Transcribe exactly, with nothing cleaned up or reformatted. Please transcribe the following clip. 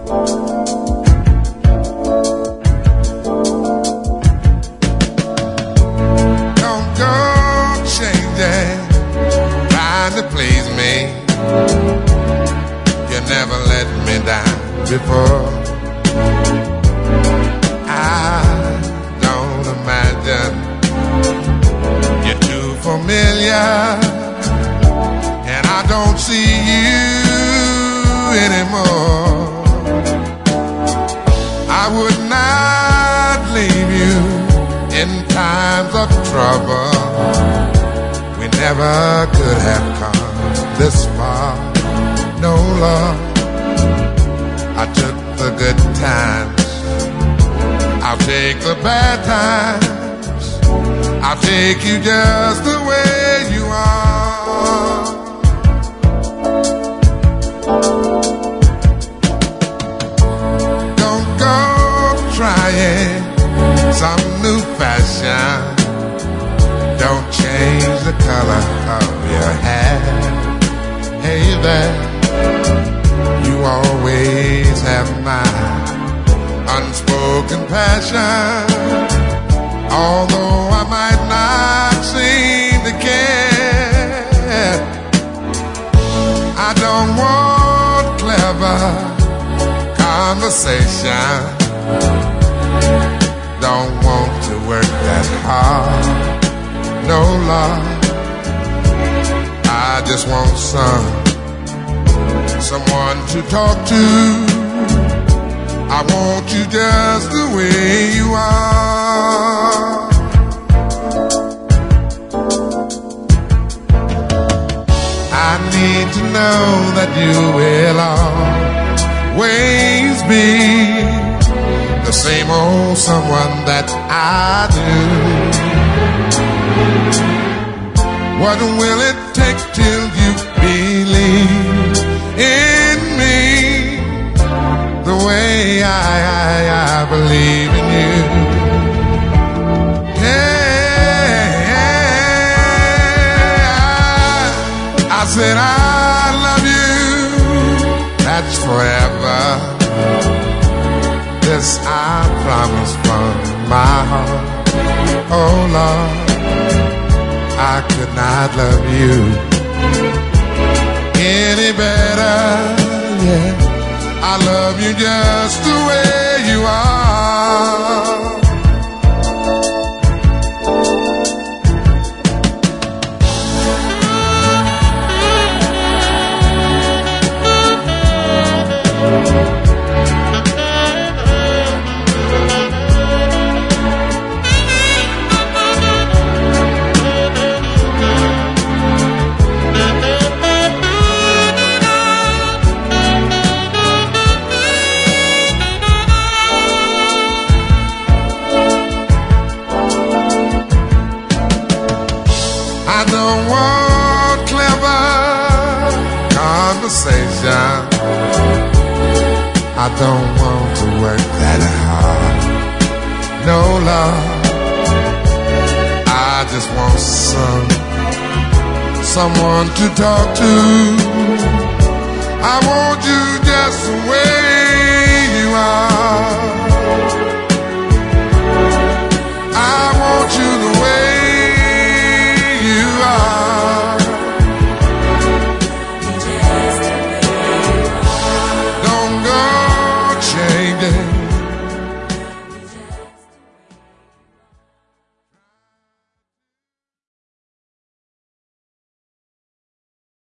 Don't go changing, trying to please me. You never let me down before. I don't imagine you're too familiar, and I don't see you anymore. I would not leave you in times of trouble. We never could have come this far. No love, I took the good times, I'll take the bad times, I'll take you just the way you are. Don't go trying some new fashion, don't change the color of your hair. Hey there, you always have my unspoken passion. Although I might not seem to care, I don't want clever conversation, don't want to work that hard. No love, I just want some someone to talk to. I want you just the way you are. I need to know that you will always be the same old someone that I do. What will it take till you believe in me the way I, I, I believe in you? Yeah, I, I said I love you, that's forever. This I promise from my heart. Oh Lord, I could not love you any better, yeah. I love you just the way you are. I don't want clever conversation, I don't want to work that hard. No love, I just want some someone to talk to. I want you just